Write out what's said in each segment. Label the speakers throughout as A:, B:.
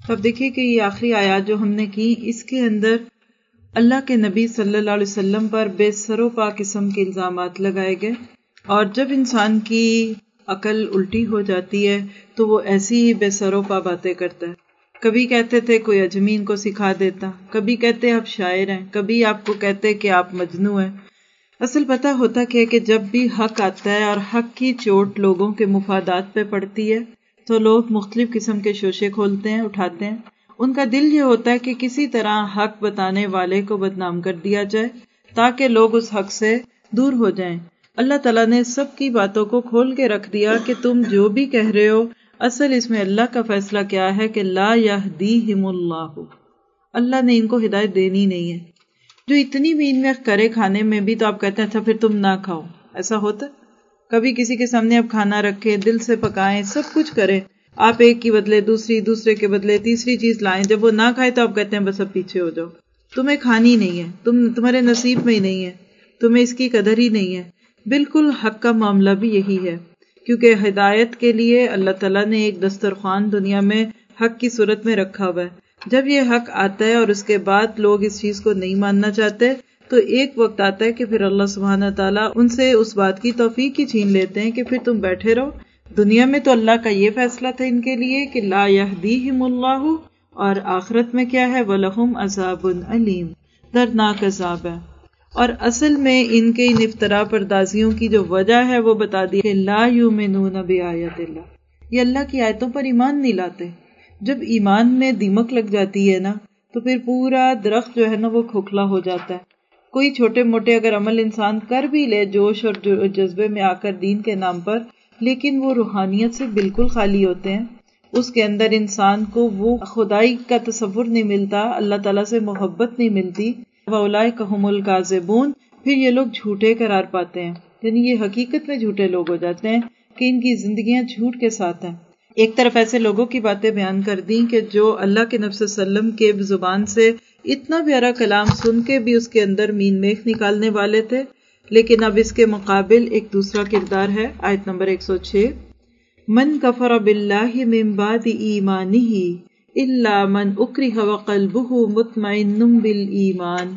A: اب دیکھیے کہ یہ آخری آیات جو ہم نے کی، اس کے اندر اللہ کے نبی صلی اللہ علیہ وسلم پر بے سر و پا قسم کے الزامات لگائے گئے، اور جب انسان کی عقل الٹی ہو جاتی ہے تو وہ ایسی ہی بے سر و پا باتیں کرتا ہے۔ کبھی کہتے تھے کوئی اجمی ان کو سکھا دیتا، کبھی کہتے آپ شاعر ہیں، کبھی آپ کو کہتے کہ آپ مجنوں ہیں۔ اصل پتہ ہوتا کیا کہ جب بھی حق آتا ہے اور حق کی چوٹ لوگوں کے مفادات پہ پڑتی ہے تو لوگ مختلف قسم کے شوشے کھولتے ہیں، اٹھاتے ہیں۔ ان کا دل یہ ہوتا ہے کہ کسی طرح حق بتانے والے کو بدنام کر دیا جائے تاکہ لوگ اس حق سے دور ہو جائیں۔ اللہ تعالیٰ نے سب کی باتوں کو کھول کے رکھ دیا کہ تم جو بھی کہہ رہے ہو، اصل اس میں اللہ کا فیصلہ کیا ہے کہ لا یہدیہم اللہ، اللہ نے ان کو ہدایت دینی نہیں ہے۔ جو اتنی بھی ان میں کرے کھانے میں بھی تو آپ کہتے ہیں اچھا پھر تم نہ کھاؤ، ایسا ہوتا ہے؟ کبھی کسی کے سامنے آپ کھانا رکھیں، دل سے پکائیں، سب کچھ کریں، آپ ایک کی بدلے دوسری، دوسرے کے بدلے تیسری چیز لائیں، جب وہ نہ کھائے تو آپ کہتے ہیں بس اب پیچھے ہو جاؤ، تمہیں کھانی نہیں ہے، تمہارے نصیب میں ہی نہیں ہے، تمہیں اس کی قدر ہی نہیں ہے۔ بالکل حق کا معاملہ بھی یہی ہے، کیونکہ ہدایت کے لیے اللہ تعالیٰ نے ایک دسترخوان دنیا میں حق کی صورت میں رکھا ہوا ہے۔ جب یہ حق آتا ہے اور اس کے بعد لوگ اس چیز کو نہیں ماننا چاہتے تو ایک وقت آتا ہے کہ پھر اللہ سبحانہ تعالیٰ ان سے اس بات کی توفیق ہی چھین لیتے ہیں کہ پھر تم بیٹھے رہو۔ دنیا میں تو اللہ کا یہ فیصلہ تھا ان کے لیے کہ لا یہدیہم اللہ، اور آخرت میں کیا ہے وَلَهُمْ عَذَابٌ علیم، دردناک عذاب ہے۔ اور اصل میں ان کے ان افتراء پردازیوں کی جو وجہ ہے وہ بتا دی کہ لا یؤمنون بآیات اللہ، یہ اللہ کی آیتوں پر ایمان نہیں لاتے۔ جب ایمان میں دیمک لگ جاتی ہے نا تو پھر پورا درخت جو ہے نا وہ کھوکھلا ہو جاتا ہے۔ کوئی چھوٹے موٹے اگر عمل انسان کر بھی لے جوش اور جذبے میں آ کر دین کے نام پر، لیکن وہ روحانیت سے بالکل خالی ہوتے ہیں، اس کے اندر انسان کو وہ خدائی کا تصور نہیں ملتا، اللہ تعالیٰ سے محبت نہیں ملتی۔ وَأُولَئِكَ هُمُ الْكَاذِبُونَ، پھر یہ لوگ جھوٹے قرار پاتے ہیں، یعنی یہ حقیقت میں جھوٹے لوگ ہو جاتے ہیں کہ ان کی زندگیاں جھوٹ کے ساتھ ہیں۔ ایک طرف ایسے لوگوں کی باتیں بیان کر دیں کہ جو اللہ کے نبی صلی اللہ علیہ وسلم کے زبان سے اتنا پیارا کلام سن کے بھی اس کے اندر مین میخ نکالنے والے تھے، لیکن اب اس کے مقابل ایک دوسرا کردار ہے۔ آیت نمبر 106، من کفر باللہ من بعد ایمانہ الا من اکرہ وقلبہ مطمئن بالایمان،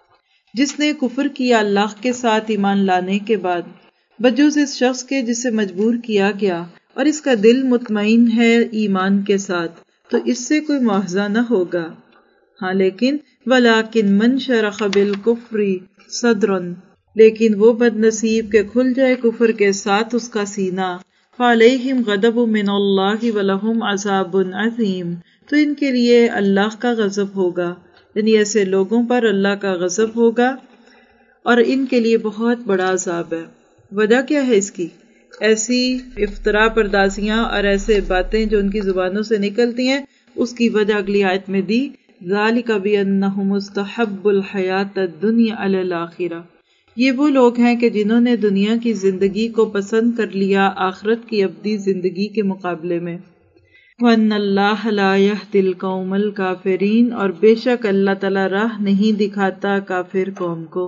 A: جس نے کفر کیا اللہ کے ساتھ ایمان لانے کے بعد بجز اس شخص کے جسے مجبور کیا گیا اور اس کا دل مطمئن ہے ایمان کے ساتھ، تو اس سے کوئی معاوضہ نہ ہوگا۔ ہاں لیکن ولیکن من شرح بالکفر صدرا، لیکن وہ بد نصیب کہ کھل جائے کفر کے ساتھ اس کا سینہ، فعلیہم غضب من اللہ ولہم عذاب عظیم، تو ان کے لیے اللہ کا غضب ہوگا، یعنی ایسے لوگوں پر اللہ کا غضب ہوگا اور ان کے لیے بہت بڑا عذاب ہے۔ وجہ کیا ہے اس کی؟ ایسی افتراء پردازیاں اور ایسے باتیں جو ان کی زبانوں سے نکلتی ہیں، اس کی وجہ اگلی آیت میں دی، ذالک بانہم استحبوا الحیاۃ الدنیا علی الآخرہ، یہ وہ لوگ ہیں کہ جنہوں نے دنیا کی زندگی کو پسند کر لیا آخرت کی ابدی زندگی کے مقابلے میں۔ وَأَنَّ اللَّهَ لَا يَهْدِي الْقَوْمَ الْكَافِرِينَ، اور بے شک اللہ تعالیٰ راہ نہیں دکھاتا کافر قوم کو۔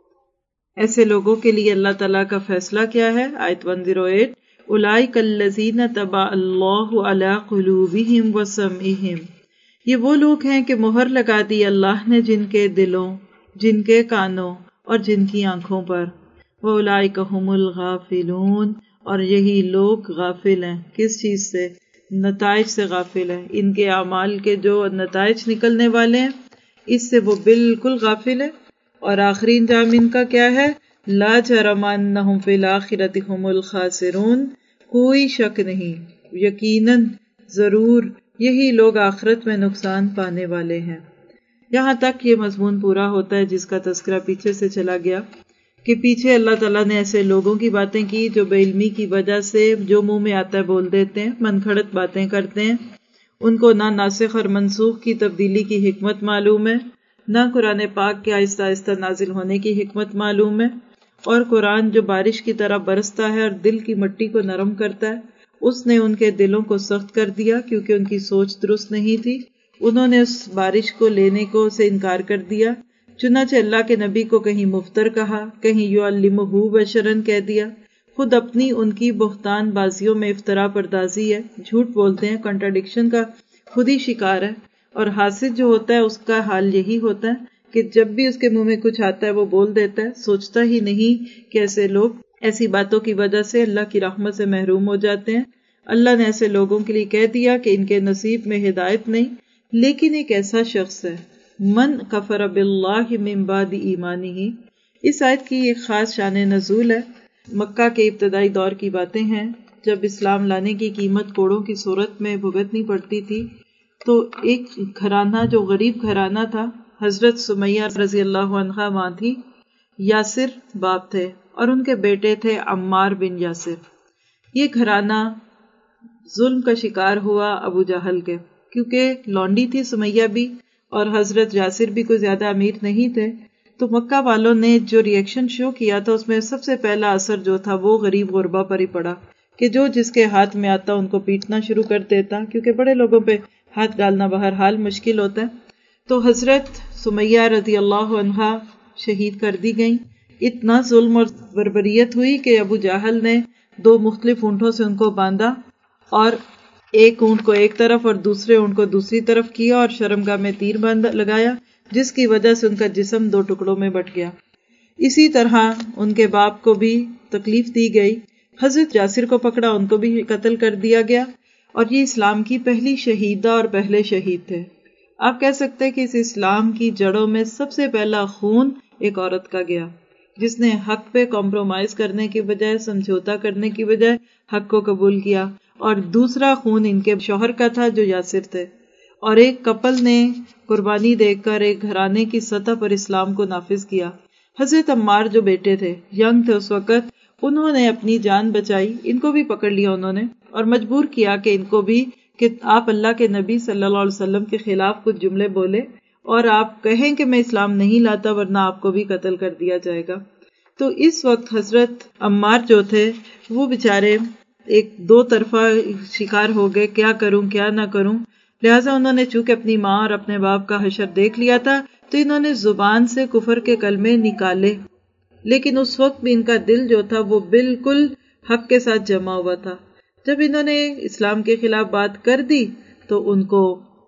A: ایسے لوگوں کے لیے اللہ تعالیٰ کا فیصلہ کیا ہے؟ آیت 108، اولئک الذین طبع اللہ علی قلوبہم وسمعہم، یہ وہ لوگ ہیں کہ مہر لگا دی اللہ نے جن کے دلوں، جن کے کانوں اور جن کی آنکھوں پر۔ وَأُولَئِكَ هُمُ الْغَافِلُونَ، اور یہی لوگ غافل ہیں، کس چیز سے؟ نتائج سے غافل ہیں، ان کے اعمال کے جو نتائج نکلنے والے ہیں اس سے وہ بالکل غافل ہے۔ اور آخری انجام ان کا کیا ہے؟ لا جرم انہم فی الآخرۃ ھم الخاسرون، کوئی شک نہیں، یقیناً ضرور یہی لوگ آخرت میں نقصان پانے والے ہیں۔ یہاں تک یہ مضمون پورا ہوتا ہے جس کا تذکرہ پیچھے سے چلا گیا کہ پیچھے اللہ تعالیٰ نے ایسے لوگوں کی باتیں کی جو بے علمی کی وجہ سے جو منہ میں آتا ہے بول دیتے ہیں، من گھڑت باتیں کرتے ہیں، ان کو نہ ناسخ اور منسوخ کی تبدیلی کی حکمت معلوم ہے، نہ قرآن پاک کے آہستہ آہستہ نازل ہونے کی حکمت معلوم ہے، اور قرآن جو بارش کی طرح برستا ہے اور دل کی مٹی کو نرم کرتا ہے، اس نے ان کے دلوں کو سخت کر دیا کیونکہ ان کی سوچ درست نہیں تھی، انہوں نے اس بارش کو لینے کو سے انکار کر دیا۔ چنانچہ اللہ کے نبی کو کہیں مفتر کہا، کہیں یعلمہ بشرن کہہ دیا، خود اپنی ان کی بہتان بازیوں میں افتراء پردازی ہے، جھوٹ بولتے ہیں، کنٹراڈکشن کا خود ہی شکار ہے. اور حاسد جو ہوتا ہے اس کا حال یہی ہوتا ہے کہ جب بھی اس کے منہ میں کچھ آتا ہے وہ بول دیتا ہے، سوچتا ہی نہیں کہ ایسے لوگ ایسی باتوں کی وجہ سے اللہ کی رحمت سے محروم ہو جاتے ہیں. اللہ نے ایسے لوگوں کے لیے کہہ دیا کہ ان کے نصیب میں ہدایت نہیں. لیکن ایک ایسا شخص ہے من کفر باللہ من بعد ایمانہ. اس آیت کی ایک خاص شان نزول ہے. مکہ کے ابتدائی دور کی باتیں ہیں، جب اسلام لانے کی قیمت کوڑوں کی صورت میں بھگتنی پڑتی تھی تو ایک گھرانہ جو غریب گھرانہ تھا، حضرت سمیہ رضی اللہ عنہا ماں تھی، یاسر باپ تھے اور ان کے بیٹے تھے عمار بن یاسر. یہ گھرانہ ظلم کا شکار ہوا ابو جہل کے، کیونکہ لونڈی تھی سمیہ بھی اور حضرت یاسر بھی کوئی زیادہ امیر نہیں تھے. تو مکہ والوں نے جو ریئیکشن شو کیا تھا اس میں سب سے پہلا اثر جو تھا وہ غریب غربا پر ہی پڑا کہ جو جس کے ہاتھ میں آتا ان کو پیٹنا شروع کر دیتا، کیونکہ بڑے لوگوں پہ ہاتھ ڈالنا بہرحال مشکل ہوتا ہے. تو حضرت سمیہ رضی اللہ عنہا شہید کر دی گئیں. اتنا ظلم اور بربریت ہوئی کہ ابو جہل نے 2 مختلف اونٹوں سے ان کو باندھا اور ایک اونٹ کو ایک طرف اور دوسرے اونٹ کو دوسری طرف کیا اور شرمگاہ میں تیر لگایا، جس کی وجہ سے ان کا جسم 2 ٹکڑوں میں بٹ گیا. اسی طرح ان کے باپ کو بھی تکلیف دی گئی. حضرت یاسر کو پکڑا، ان کو بھی قتل کر دیا گیا. اور یہ اسلام کی پہلی شہیدہ اور پہلے شہید تھے. آپ کہہ سکتے ہیں کہ اس اسلام کی جڑوں میں سب سے پہلا خون ایک عورت کا گیا، جس نے حق پہ کمپرومائز کرنے کی بجائے، سمجھوتا کرنے کی بجائے حق کو قبول کیا. اور دوسرا خون ان کے شوہر کا تھا جو یاسر تھے. اور ایک کپل نے قربانی دے کر ایک گھرانے کی سطح پر اسلام کو نافذ کیا. حضرت عمار جو بیٹے تھے، ینگ تھے اس وقت، انہوں نے اپنی جان بچائی. ان کو بھی پکڑ لیا انہوں نے اور مجبور کیا کہ ان کو بھی کہ آپ اللہ کے نبی صلی اللہ علیہ وسلم کے خلاف کچھ جملے بولے اور آپ کہیں کہ میں اسلام نہیں لاتا ورنہ آپ کو بھی قتل کر دیا جائے گا. تو اس وقت حضرت عمار جو تھے وہ بیچارے ایک 2 طرفہ شکار ہو گئے، کیا کروں کیا نہ کروں. لہٰذا انہوں نے چونکہ اپنی ماں اور اپنے باپ کا حشر دیکھ لیا تھا تو انہوں نے زبان سے کفر کے کلمے نکالے، لیکن اس وقت بھی ان کا دل جو تھا وہ بالکل حق کے ساتھ جمع ہوا تھا. جب انہوں نے اسلام کے خلاف بات کر دی تو ان کو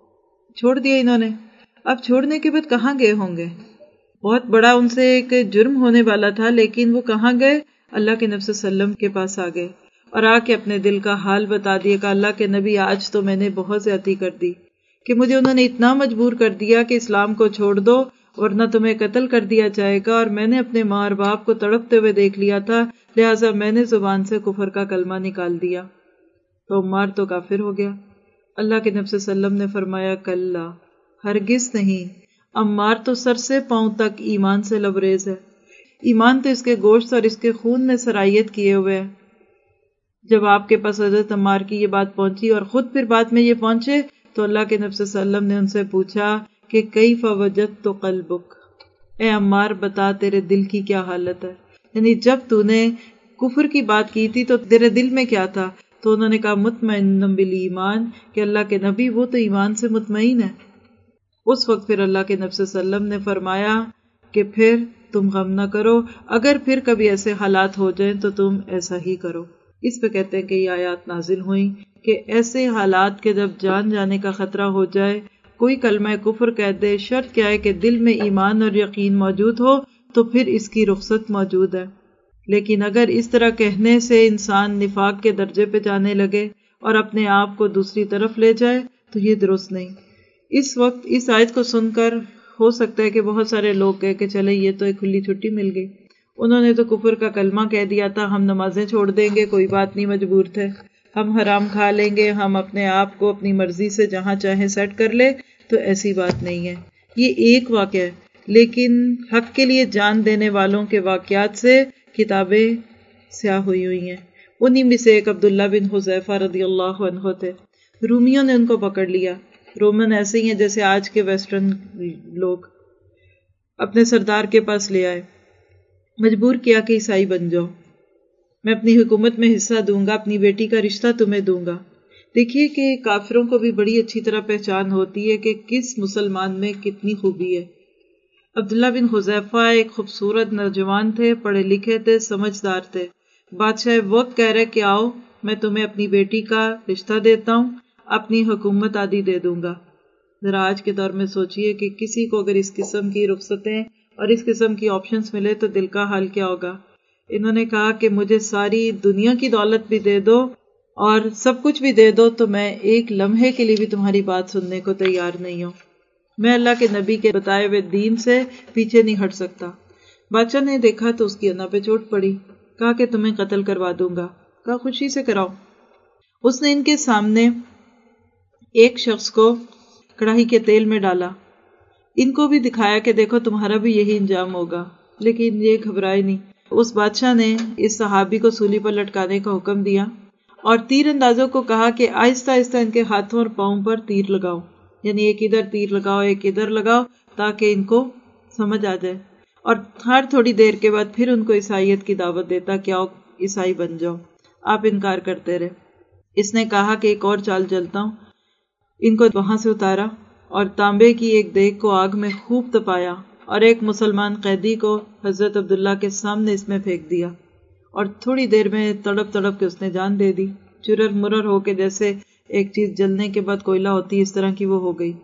A: چھوڑ دیا انہوں نے. اب چھوڑنے کے بعد کہاں گئے ہوں گے؟ بہت بڑا ان سے ایک جرم ہونے والا تھا، لیکن وہ کہاں گئے؟ اللہ کے نبی صلی اللہ علیہ وسلم کے پاس آ گئے اور آ کے اپنے دل کا حال بتا دیا کہ اللہ کے نبی آج تو میں نے بہت زیادتی کر دی کہ مجھے انہوں نے اتنا مجبور کر دیا کہ اسلام کو چھوڑ دو ورنہ تمہیں قتل کر دیا جائے گا، اور میں نے اپنے ماں اور باپ کو تڑپتے ہوئے دیکھ لیا تھا، لہٰذا میں نے زبان سے کفر کا کلمہ نکال دیا. تو عمار تو کافر ہو گیا. اللہ کے نبی صلی اللہ علیہ وسلم نے فرمایا کلا، ہرگز نہیں، عمار تو سر سے پاؤں تک ایمان سے لبریز ہے. ایمان تو اس کے گوشت اور اس کے خون میں سرایت کیے ہوئے ہے. جب آپ کے پاس حضرت عمار کی یہ بات پہنچی اور خود پھر بعد میں یہ پہنچے تو اللہ کے نبی صلی اللہ علیہ وسلم نے ان سے پوچھا کہ کیف وجدت قلبک، اے عمار بتا تیرے دل کی کیا حالت ہے. یعنی جب تو نے کفر کی بات کی تھی تو تیرے دل میں کیا تھا؟ تو انہوں نے کہا مطمئن بالایمان، کہ اللہ کے نبی وہ تو ایمان سے مطمئن ہے. اس وقت پھر اللہ کے نبی صلی اللہ علیہ وسلم نے فرمایا کہ پھر تم غم نہ کرو، اگر پھر کبھی ایسے حالات ہو جائیں تو تم ایسا ہی کرو. اس پہ کہتے ہیں کہ یہ آیات نازل ہوئیں کہ ایسے حالات کے جب جان جانے کا خطرہ ہو جائے، کوئی کلمہ کفر کہہ دے، شرط کیا ہے کہ دل میں ایمان اور یقین موجود ہو تو پھر اس کی رخصت موجود ہے. لیکن اگر اس طرح کہنے سے انسان نفاق کے درجے پہ جانے لگے اور اپنے آپ کو دوسری طرف لے جائے تو یہ درست نہیں. اس وقت اس آیت کو سن کر ہو سکتا ہے کہ بہت سارے لوگ کہے کہ چلے یہ تو ایک کھلی چھٹی مل گئی، انہوں نے تو کفر کا کلمہ کہہ دیا تھا، ہم نمازیں چھوڑ دیں گے، کوئی بات نہیں، مجبور تھے، ہم حرام کھا لیں گے، ہم اپنے آپ کو اپنی مرضی سے جہاں چاہیں سیٹ کر لے. تو ایسی بات نہیں ہے. یہ ایک واقعہ ہے، لیکن حق کے لیے جان دینے والوں کے واقعات سے کتابیں سیاہ ہوئی ہیں. انہی میں سے ایک عبداللہ بن حذیفہ رضی اللہ عنہ تھے. رومیوں نے ان کو پکڑ لیا. رومن ایسے ہی ہیں جیسے آج کے ویسٹرن لوگ. اپنے سردار کے پاس لے آئے، مجبور کیا کہ عیسائی بن جاؤ، میں اپنی حکومت میں حصہ دوں گا، اپنی بیٹی کا رشتہ تمہیں دوں گا. دیکھیے کہ کافروں کو بھی بڑی اچھی طرح پہچان ہوتی ہے کہ کس مسلمان میں کتنی خوبی ہے. عبداللہ بن حذیفہ ایک خوبصورت نوجوان تھے، پڑھے لکھے تھے، سمجھدار تھے. بادشاہ وقت کہہ رہے کہ آؤ میں تمہیں اپنی بیٹی کا رشتہ دیتا ہوں، اپنی حکومت آدھی دے دوں گا۔ ذرا آج کے دور میں سوچئے کہ کسی کو اگر اس قسم کی رخصتیں اور اس قسم کی آپشنز ملے تو دل کا حال کیا ہوگا۔ انہوں نے کہا کہ مجھے ساری دنیا کی دولت بھی دے دو اور سب کچھ بھی دے دو تو میں ایک لمحے کے لیے بھی تمہاری بات سننے کو تیار نہیں ہوں۔ میں اللہ کے نبی کے بتائے ہوئے دین سے پیچھے نہیں ہٹ سکتا۔ بادشاہ نے دیکھا تو اس کی انا پہ چوٹ پڑی، کہا کہ تمہیں قتل کروا دوں گا۔ کہا خوشی سے کراؤ۔ اس نے ان کے سامنے ایک شخص کو کڑاہی کے تیل میں ڈالا، ان کو بھی دکھایا کہ دیکھو تمہارا بھی یہی انجام ہوگا، لیکن یہ گھبرائے نہیں۔ اس بادشاہ نے اس صحابی کو سولی پر لٹکانے کا حکم دیا اور تیر اندازوں کو کہا کہ آہستہ آہستہ ان کے ہاتھوں اور پاؤں پر تیر لگاؤ، یعنی ایک ادھر تیر لگاؤ ایک ادھر لگاؤ تاکہ ان کو سمجھ آ جائے، اور ہر تھوڑی دیر کے بعد پھر ان کو عیسائیت کی دعوت دیتا کہ آؤ عیسائی بن جاؤ۔ آپ انکار کرتے رہے۔ اس نے کہا کہ ایک اور چال چلتا ہوں۔ ان کو وہاں سے اتارا اور تانبے کی ایک دیگ کو آگ میں خوب تپایا اور ایک مسلمان قیدی کو حضرت عبداللہ کے سامنے اس میں پھینک دیا، اور تھوڑی دیر میں تڑپ تڑپ کے اس نے جان دے دی، چرر مرر ہو کے جیسے ایک چیز جلنے کے بعد کوئلہ ہوتی ہے اس طرح کی وہ ہو گئی۔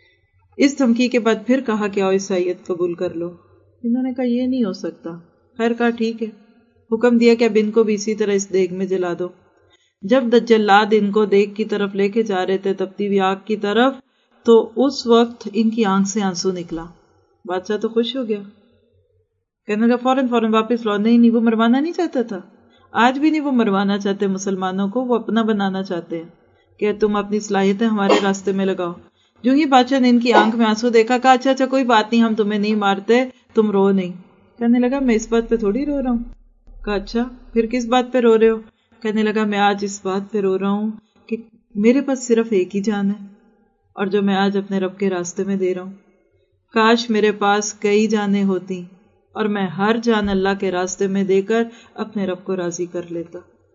A: اس دھمکی کے بعد پھر کہا کہ آؤ عیسائیت قبول کر لو۔ انہوں نے کہا یہ نہیں ہو سکتا۔ خیر کہا ٹھیک ہے، حکم دیا کہ اب ان کو بھی اسی طرح اس دیگ میں جلا دو۔ جب جلاد ان کو دیگ کی طرف لے کے جا رہے تھے تپتی ہوئی آگ کی طرف، تو اس وقت ان کی آنکھ سے آنسو نکلا۔ بادشاہ تو خوش ہو گیا، کہنے لگا فوراً واپس لو۔ نہیں وہ مروانا نہیں چاہتا تھا، آج بھی نہیں وہ مروانا چاہتے مسلمانوں کو، وہ اپنا بنانا چاہتے ہیں کہ تم اپنی صلاحیتیں ہمارے راستے میں لگاؤ۔ جو ہی بادشاہ نے ان کی آنکھ میں آنسو دیکھا، کہا اچھا کوئی بات نہیں، ہم تمہیں نہیں مارتے، تم رو نہیں۔ کہنے لگا میں اس بات پہ تھوڑی رو رہا ہوں۔ کہا اچھا پھر کس بات پہ رو رہے ہو؟ کہنے لگا میں آج اس بات پہ رو رہا ہوں کہ میرے پاس صرف ایک ہی جان ہے اور جو میں آج اپنے رب کے راستے میں دے رہا ہوں۔ کاش میرے پاس کئی جانیں ہوتی اور میں ہر جان اللہ کے راستے میں دے کر اپنے رب کو راضی کر لیتا۔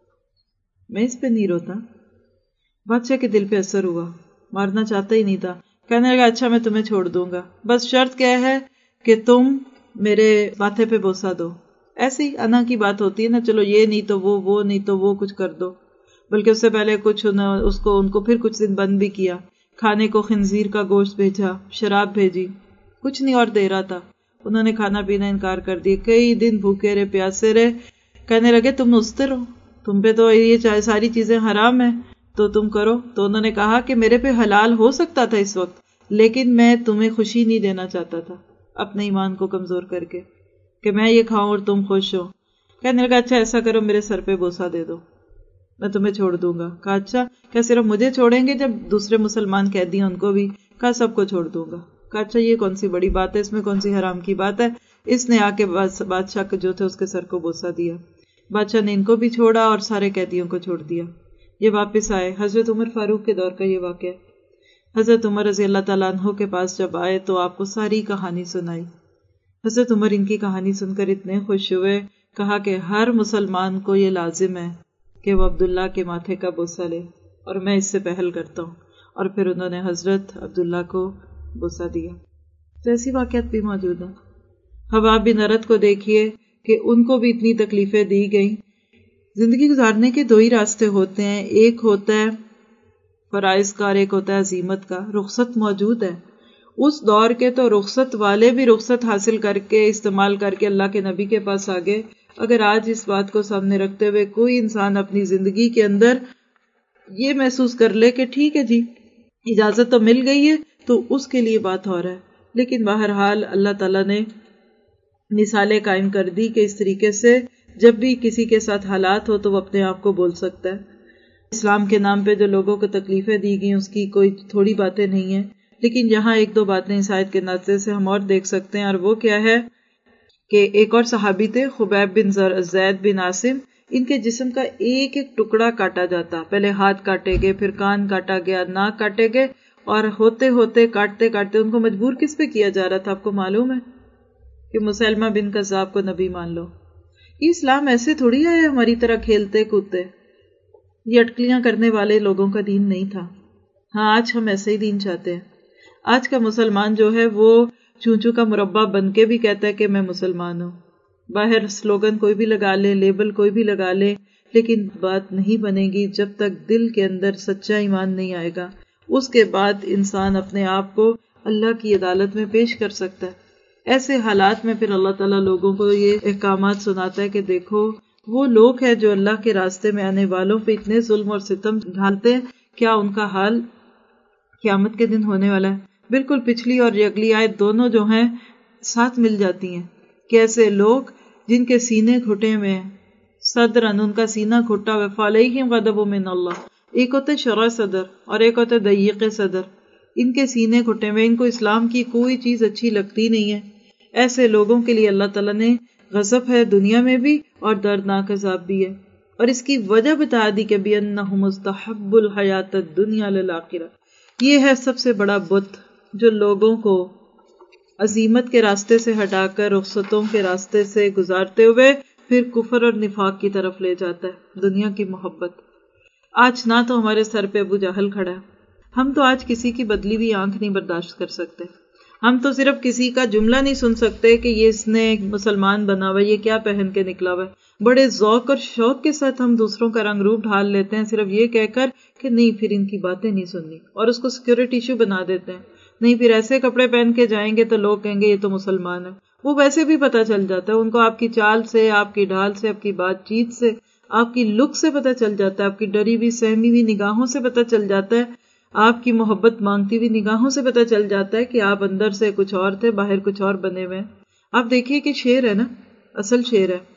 A: میں اس پہ نہیں روتا۔ بادشاہ کے دل پہ اثر ہوا، مارنا چاہتا ہی نہیں تھا۔ کہنے لگا اچھا میں تمہیں چھوڑ دوں گا، بس شرط کیا ہے کہ تم میرے ماتھے پہ بوسہ دو۔ ایسے ہی انا کی بات ہوتی ہے نا، چلو یہ نہیں تو وہ نہیں تو وہ کچھ کر دو۔ بلکہ اس سے پہلے کچھ ان کو پھر کچھ دن بند بھی کیا، کھانے کو خنزیر کا گوشت بھیجا، شراب بھیجی، کچھ نہیں اور دے رہا تھا۔ انہوں نے کھانا پینا انکار کر دیا، کئی دن بھوکے رہے پیاسے رہے۔ کہنے لگے تم نوستے رہو، تم پہ تو یہ ساری چیزیں حرام ہیں تو تم کرو۔ تو انہوں نے کہا کہ میرے پہ حلال ہو سکتا تھا اس وقت، لیکن میں تمہیں خوشی نہیں دینا چاہتا تھا اپنے ایمان کو کمزور کر کے کہ میں یہ کھاؤں اور تم خوش ہو۔ کہنے لگا اچھا ایسا کرو میرے سر پہ بوسہ دے دو، میں تمہیں چھوڑ دوں گا۔ کہا اچھا کیا صرف مجھے چھوڑیں گے جب دوسرے مسلمان قیدی ہیں ان کو بھی؟ کہا سب کو چھوڑ دوں گا۔ کہا اچھا یہ کون سی بڑی بات ہے، اس میں کون سی حرام کی بات ہے؟ اس نے آ کے بادشاہ کے جو تھے اس کے سر کو بوسہ دیا۔ بادشاہ نے ان کو بھی چھوڑا اور سارے قیدیوں کو چھوڑ دیا۔ یہ واپس آئے، حضرت عمر فاروق کے دور کا یہ واقعہ۔ حضرت عمر رضی اللہ تعالیٰ عنہ کے پاس جب آئے تو آپ کو ساری کہانی سنائی۔ حضرت عمر ان کی کہانی سن کر اتنے خوش ہوئے، کہا کہ ہر مسلمان کو یہ لازم ہے کہ وہ عبداللہ کے ماتھے کا بوسہ لے، اور میں اس سے پہل کرتا ہوں۔ اور پھر انہوں نے حضرت عبداللہ کو بوسہ دیا۔ تو ایسی واقعات بھی موجود ہیں۔ حباب بن ارت کو دیکھیے کہ ان کو بھی اتنی تکلیفیں دی گئیں۔ زندگی گزارنے کے دو ہی راستے ہوتے ہیں، ایک ہوتا ہے فرائض کا اور ایک ہوتا ہے عزیمت کا۔ رخصت موجود ہے، اس دور کے تو رخصت والے بھی رخصت حاصل کر کے استعمال کر کے اللہ کے نبی کے پاس آگے۔ اگر آج اس بات کو سامنے رکھتے ہوئے کوئی انسان اپنی زندگی کے اندر یہ محسوس کر لے کہ ٹھیک ہے جی اجازت تو مل گئی ہے، تو اس کے لیے بات ہو رہا ہے، لیکن بہرحال اللہ تعالیٰ نے مثالیں قائم کر دی کہ اس طریقے سے جب بھی کسی کے ساتھ حالات ہو تو وہ اپنے آپ کو بول سکتا ہے۔ اسلام کے نام پہ جو لوگوں کو تکلیفیں دی گئی اس کی کوئی تھوڑی باتیں نہیں ہیں، لیکن یہاں ایک دو باتیں اس آیت کے ناطے سے ہم اور دیکھ سکتے ہیں، اور وہ کیا ہے کہ ایک اور صحابی تھے خبیب بن زید بن عاصم، ان کے جسم کا ایک ایک ٹکڑا کاٹا جاتا، پہلے ہاتھ کاٹے گئے، پھر کان کاٹا گیا، ناک کاٹے گئے، اور ہوتے ہوتے کاٹتے کاٹتے ان کو مجبور کس پہ کیا جا رہا تھا؟ آپ کو معلوم ہے کہ مسلمہ بن کذاب کو نبی مان لو۔ یہ اسلام ایسے تھوڑی آیا ہماری طرح کھیلتے کودتے، یہ اٹکلیاں کرنے والے لوگوں کا دین نہیں تھا۔ ہاں آج ہم ایسے ہی دین چاہتے ہیں۔ آج کا مسلمان جو ہے وہ چونچو کا مربع بن کے بھی کہتا ہے کہ میں مسلمان ہوں، باہر سلوگن کوئی بھی لگا لے، لیبل کوئی بھی لگا لے، لیکن بات نہیں بنے گی جب تک دل کے اندر سچا ایمان نہیں آئے گا. اس کے بعد انسان اپنے آپ کو اللہ کی عدالت میں پیش کر سکتا ہے. ایسے حالات میں پھر اللہ تعالیٰ لوگوں کو یہ احکامات سناتا ہے کہ دیکھو وہ لوگ ہیں جو اللہ کے راستے میں آنے والوں پہ اتنے ظلم اور ستم ڈھالتے ہیں، کیا ان کا حال قیامت کے دن ہونے والا ہے. بالکل پچھلی اور اگلی آیت دونوں جو ہیں ساتھ مل جاتی ہیں کہ ایسے لوگ جن کے سینے گھٹے ہوئے ہیں، صدرن ان کا سینہ گھٹا ہوا، فعلیہم غضب من اللہ، ایک ہوتے شرع صدر اور ایک ہوتے ضیق صدر، ان کے سینے گھٹے ہوئے، ان کو اسلام کی کوئی چیز اچھی لگتی نہیں ہے. ایسے لوگوں کے لیے اللہ تعالیٰ نے غضب ہے دنیا میں بھی اور دردناک عذاب بھی ہے. اور اس کی وجہ بتا دی کہ بِأَنَّهُ مُسْتَحَبُّ الْحَيَاةَ الدُّنْيَا لِلْآخِرَةِ. یہ ہے سب سے بڑا بت جو لوگوں کو عزیمت کے راستے سے ہٹا کر رخصتوں کے راستے سے گزارتے ہوئے پھر کفر اور نفاق کی طرف لے جاتا ہے. دنیا کی محبت. آج نہ تو ہمارے سر پہ ابو جہل کھڑا ہے، ہم تو آج کسی کی بدلی ہوئی آنکھ نہیں برداشت کر سکتے. ہم تو صرف کسی کا جملہ نہیں سن سکتے کہ یہ اس نے مسلمان بنا ہوا ہے، یہ کیا پہن کے نکلا ہوا ہے. بڑے ذوق اور شوق کے ساتھ ہم دوسروں کا رنگ روپ ڈھال لیتے ہیں صرف یہ کہہ کر کہ نہیں پھر ان کی باتیں نہیں سننی، اور اس کو سیکورٹی ایشو بنا دیتے ہیں. نہیں پھر ایسے کپڑے پہن کے جائیں گے تو لوگ کہیں گے یہ تو مسلمان ہے. وہ ویسے بھی پتہ چل جاتا ہے ان کو، آپ کی چال سے، آپ کی ڈھال سے، آپ کی بات چیت سے، آپ کی لک سے پتہ چل جاتا ہے، آپ کی ڈری ہوئی سہمی ہوئی نگاہوں سے پتہ چل جاتا ہے، آپ کی محبت مانگتی ہوئی نگاہوں سے پتہ چل جاتا ہے کہ آپ اندر سے کچھ اور تھے، باہر کچھ اور بنے ہوئے ہیں. آپ دیکھیے کہ شیر ہے نا، اصل شیر ہے،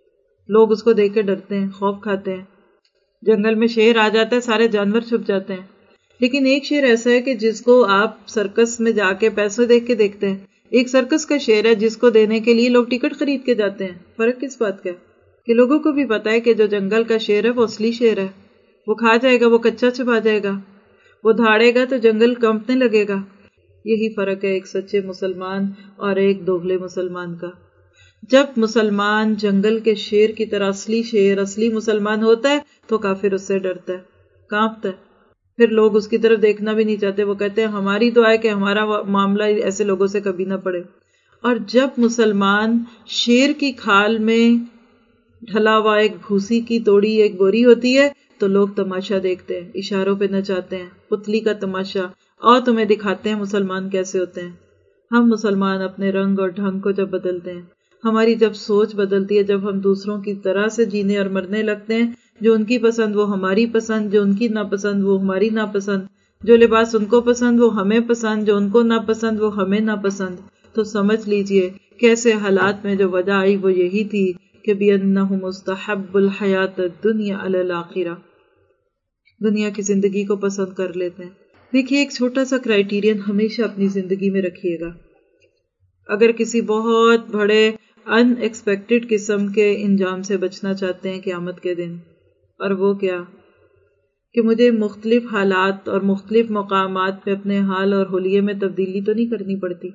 A: لوگ اس کو دیکھ کے ڈرتے ہیں، خوف کھاتے ہیں. جنگل میں شیر آ جاتا ہے، سارے جانور چھپ جاتے ہیں. لیکن ایک شیر ایسا ہے کہ جس کو آپ سرکس میں جا کے پیسے دیکھ کے دیکھتے ہیں. ایک سرکس کا شیر ہے جس کو دینے کے لیے لوگ ٹکٹ خرید کے جاتے ہیں. فرق کس بات کا ہے کہ لوگوں کو بھی پتا ہے کہ جو جنگل کا شیر ہے وہ اصلی شیر ہے، وہ کھا جائے گا، وہ کچا چبا جائے گا، وہ دھاڑے گا تو جنگل کانپنے لگے گا. یہی فرق ہے ایک سچے مسلمان اور ایک دوغلے مسلمان کا. جب مسلمان جنگل کے شیر کی طرح اصلی شیر، اصلی مسلمان ہوتا ہے تو کافر اس سے ڈرتا ہے، کانپتا ہے. پھر لوگ اس کی طرف دیکھنا بھی نہیں چاہتے. وہ کہتے ہیں ہماری دعا ہے کہ ہمارا معاملہ ایسے لوگوں سے کبھی نہ پڑے. اور جب مسلمان شیر کی کھال میں ڈھلا ہوا ایک بھوسی کی توڑی ایک بوری ہوتی ہے تو لوگ تماشا دیکھتے ہیں، اشاروں پہ نچاتے ہیں، پتلی کا تماشا، اور تمہیں دکھاتے ہیں مسلمان کیسے ہوتے ہیں. ہم مسلمان اپنے رنگ اور ڈھنگ کو جب بدلتے ہیں، ہماری جب سوچ بدلتی ہے، جب ہم دوسروں کی طرح سے جینے اور مرنے لگتے ہیں، جو ان کی پسند وہ ہماری پسند، جو ان کی ناپسند وہ ہماری ناپسند، جو لباس ان کو پسند وہ ہمیں پسند، جو ان کو ناپسند وہ ہمیں ناپسند، تو سمجھ لیجئے کیسے حالات میں جو وجہ آئی وہ یہی تھی کہ بِأَنَّهُ مُسْتَحَبُّ الْحَيَاةَ الدُّنْيَا عَلَى الْآخِرَةِ. دنیا کی زندگی کو پسند کر لیتے ہیں. دیکھیے ایک چھوٹا سا کرائیٹیرین ہمیشہ اپنی زندگی میں رکھیے گا. اگر کسی بہت بڑے ان ایکسپیکٹڈ قسم کے انجام سے بچنا چاہتے ہیں قیامت کے دن، اور وہ کیا کہ مجھے مختلف حالات اور مختلف مقامات پہ اپنے حال اور حلیے میں تبدیلی تو نہیں کرنی پڑتی.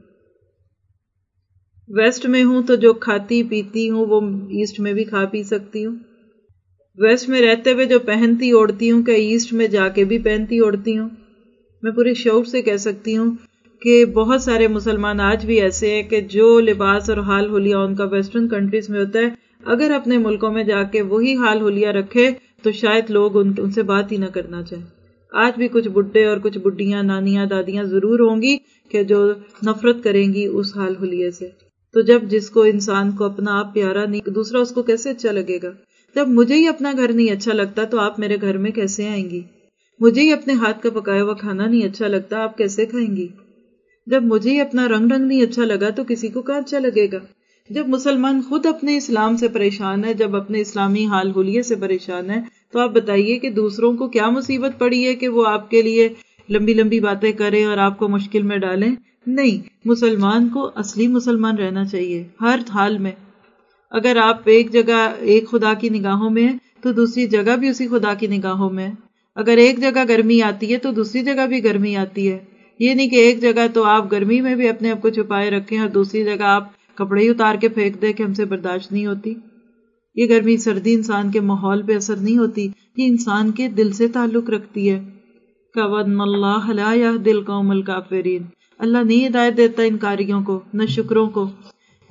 A: ویسٹ میں ہوں تو جو کھاتی پیتی ہوں وہ ایسٹ میں بھی کھا پی سکتی ہوں. ویسٹ میں رہتے ہوئے جو پہنتی اوڑھتی ہوں کہ ایسٹ میں جا کے بھی پہنتی اوڑھتی ہوں. میں پورے شعور سے کہہ سکتی ہوں کہ بہت سارے مسلمان آج بھی ایسے ہیں کہ جو لباس اور حال حلیہ ان کا ویسٹرن کنٹریز میں ہوتا ہے، اگر اپنے ملکوں میں جا کے وہی حال حلیہ رکھے تو شاید لوگ ان سے بات ہی نہ کرنا چاہیں. آج بھی کچھ بڈھے اور کچھ بڈھیاں، نانیاں، دادیاں ضرور ہوں گی کہ جو نفرت کریں گی اس حال حلیے سے. تو جب جس کو انسان کو اپنا آپ پیارا نہیں، دوسرا اس کو کیسے اچھا لگے گا؟ جب مجھے ہی اپنا گھر نہیں اچھا لگتا تو آپ میرے گھر میں کیسے آئیں گی؟ مجھے ہی اپنے ہاتھ کا پکایا ہوا کھانا نہیں اچھا لگتا، آپ کیسے کھائیں گی؟ جب مجھے ہی اپنا رنگ نہیں اچھا لگا تو کسی کو کہاں اچھا لگے گا؟ جب مسلمان خود اپنے اسلام سے پریشان ہے، جب اپنے اسلامی حال حلیے سے پریشان ہے، تو آپ بتائیے کہ دوسروں کو کیا مصیبت پڑی ہے کہ وہ آپ کے لیے لمبی لمبی باتیں کریں اور آپ کو مشکل میں ڈالیں؟ نہیں، مسلمان کو اصلی مسلمان رہنا چاہیے ہر حال میں. اگر آپ ایک جگہ ایک خدا کی نگاہوں میں ہیں تو دوسری جگہ بھی اسی خدا کی نگاہوں میں ہے. اگر ایک جگہ گرمی آتی ہے تو دوسری جگہ بھی گرمی آتی ہے. یہ نہیں کہ ایک جگہ تو آپ گرمی میں بھی اپنے آپ کو چھپائے رکھیں اور دوسری جگہ آپ کپڑے ہی اتار کے پھینک دیں کہ ہم سے برداشت نہیں ہوتی. یہ گرمی سردی انسان کے ماحول پہ اثر نہیں ہوتی، یہ انسان کے دل سے تعلق رکھتی ہے. وَأَنَّ اللَّهَ لَا يَهْدِي الْقَوْمَ الْكَافِرِينَ. اللہ نہیں ہدایت دیتا انکاریوں کو، نہ شکروں کو.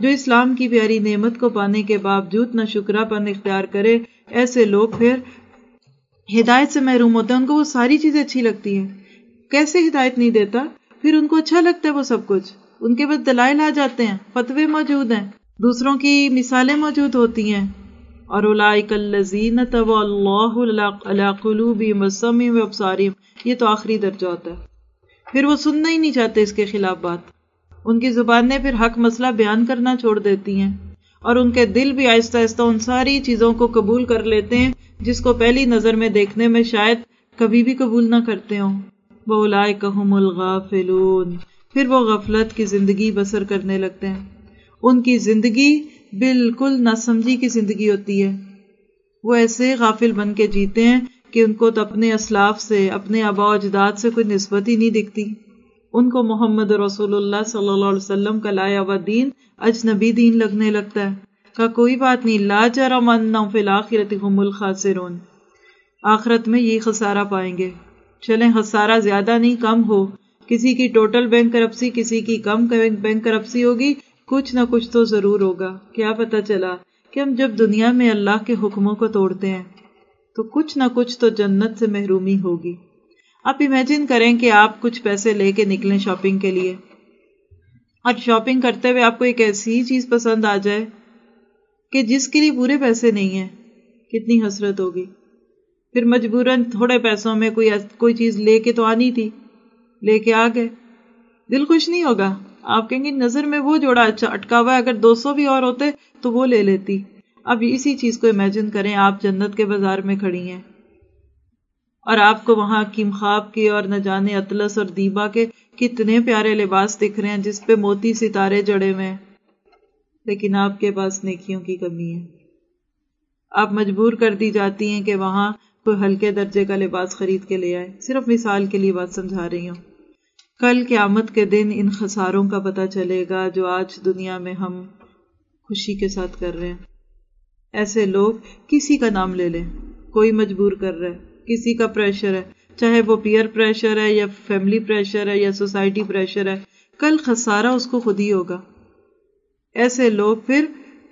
A: جو اسلام کی پیاری نعمت کو پانے کے باوجود نہ شکرا پن اختیار کرے، ایسے لوگ پھر ہدایت سے محروم ہوتے ہیں. ان کو وہ ساری چیزیں اچھی لگتی ہیں. کیسے ہدایت نہیں دیتا؟ پھر ان کو اچھا لگتا ہے وہ سب کچھ، ان کے پاس دلائل آ جاتے ہیں، فتوے موجود ہیں، دوسروں کی مثالیں موجود ہوتی ہیں. اور اولئک الذین طبع اللہ علی قلوبہم وسمعہم وابصارہم، یہ تو آخری درجہ ہوتا ہے. پھر وہ سننا ہی نہیں چاہتے اس کے خلاف بات. ان کی زبانیں پھر حق مسئلہ بیان کرنا چھوڑ دیتی ہیں، اور ان کے دل بھی آہستہ آہستہ ان ساری چیزوں کو قبول کر لیتے ہیں جس کو پہلی نظر میں دیکھنے میں شاید کبھی بھی قبول نہ کرتے ہوں. وَأُولَئِكَ هُمُ الْغَافِلُونَ، پھر وہ غفلت کی زندگی بسر کرنے لگتے ہیں. ان کی زندگی بالکل ناسمجھی کی زندگی ہوتی ہے. وہ ایسے غافل بن کے جیتے ہیں کہ ان کو تو اپنے اسلاف سے، اپنے آباء و اجداد سے کوئی نسبت ہی نہیں دکھتی. ان کو محمد رسول اللہ صلی اللہ علیہ وسلم کا لایا ہوا دین اجنبی دین لگنے لگتا ہے. کا کوئی بات نہیں، لا جرم انہم فی الآخرۃ ہم الخاسرون، آخرت میں یہ خسارہ پائیں گے. چلیں خسارہ زیادہ نہیں کم ہو، کسی کی ٹوٹل بینک کرپسی، کسی کی کم بینک کرپسی ہوگی، کچھ نہ کچھ تو ضرور ہوگا. کیا پتہ چلا کہ ہم جب دنیا میں اللہ کے حکموں کو توڑتے ہیں تو کچھ نہ کچھ تو جنت سے محرومی ہوگی. آپ امیجن کریں کہ آپ کچھ پیسے لے کے نکلیں شاپنگ کے لیے، اور شاپنگ کرتے ہوئے آپ کو ایک ایسی چیز پسند آ جائے کہ جس کے لیے پورے پیسے نہیں ہیں. کتنی حسرت ہوگی. پھر مجبوراً تھوڑے پیسوں میں کوئی چیز لے کے تو آنی تھی، لے کے آ گئے، دل خوش نہیں ہوگا. آپ کہیں گے نظر میں وہ جوڑا اچھا اٹکا ہوا ہے، اگر 200 بھی اور ہوتے تو وہ لے لیتی. اب اسی چیز کو امیجن کریں، آپ جنت کے بازار میں کھڑی ہیں اور آپ کو وہاں حکیم خواب کے اور نہ جانے اطلس اور دیبا کے کتنے پیارے لباس دکھ رہے ہیں جس پہ موتی ستارے جڑے ہوئے ہیں، لیکن آپ کے پاس نیکیوں کی کمی ہے. آپ مجبور کر دی جاتی ہیں کہ وہاں کوئی ہلکے درجے کا لباس خرید کے لے آئے. صرف مثال کے لیے بات سمجھا رہی ہوں. کل قیامت کے دن ان خساروں کا پتہ چلے گا جو آج دنیا میں ہم خوشی کے ساتھ کر رہے ہیں. ایسے لوگ کسی کا نام لے لیں، کوئی مجبور کر رہا ہے، کسی کا پریشر ہے، چاہے وہ پیئر پریشر ہے یا فیملی پریشر ہے یا سوسائٹی پریشر ہے، کل خسارہ اس کو خود ہی ہوگا. ایسے لوگ پھر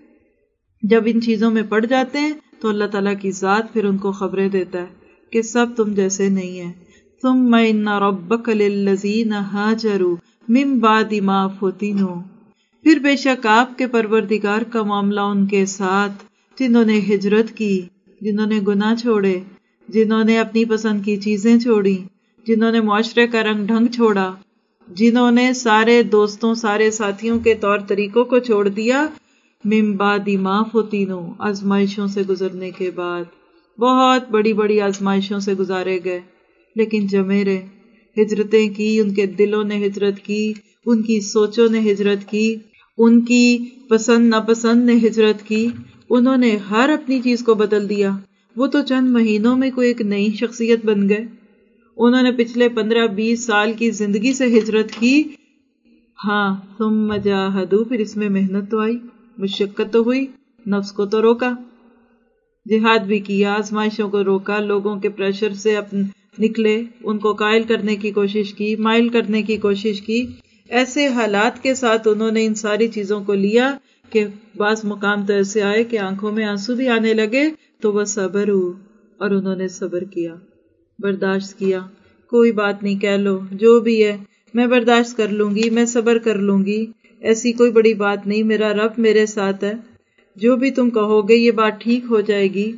A: جب ان چیزوں میں پڑ جاتے ہیں تو اللہ تعالیٰ کی ذات پھر ان کو خبریں دیتا ہے کہ سب تم جیسے نہیں ہیں. ثم ان ربک للذین ہاجروا من بعد ما فتنوا، پھر بے شک آپ کے پروردگار کا معاملہ ان کے ساتھ جنہوں نے ہجرت کی، جنہوں نے گناہ چھوڑے، جنہوں نے اپنی پسند کی چیزیں چھوڑی، جنہوں نے معاشرے کا رنگ ڈھنگ چھوڑا، جنہوں نے سارے دوستوں سارے ساتھیوں کے طور طریقوں کو چھوڑ دیا. من بعد ما فتنوا، آزمائشوں سے گزرنے کے بعد، بہت بڑی بڑی آزمائشوں سے گزارے گئے لیکن جمے رہے. ہجرتیں کی، ان کے دلوں نے ہجرت کی، ان کی سوچوں نے ہجرت کی، ان کی پسند ناپسند نے ہجرت کی. انہوں نے ہر اپنی چیز کو بدل دیا. وہ تو چند مہینوں میں کوئی ایک نئی شخصیت بن گئے. انہوں نے پچھلے 15-20 سال کی زندگی سے ہجرت کی. ہاں ثم جاہدوا، پھر اس میں محنت تو آئی، مشقت تو ہوئی، نفس کو تو روکا، جہاد بھی کیا، آزمائشوں کو روکا، لوگوں کے پریشر سے نکلے، ان کو قائل کرنے کی کوشش کی، مائل کرنے کی کوشش کی. ایسے حالات کے ساتھ انہوں نے ان ساری چیزوں کو لیا کہ بعض مقام تو ایسے آئے کہ آنکھوں میں آنسو بھی آنے لگے. تو وہ صبر ہو، اور انہوں نے صبر کیا، برداشت کیا. کوئی بات نہیں، کہہ لو جو بھی ہے، میں برداشت کر لوں گی، میں صبر کر لوں گی، ایسی کوئی بڑی بات نہیں، میرا رب میرے ساتھ ہے، جو بھی تم کہو گے یہ بات ٹھیک ہو جائے گی.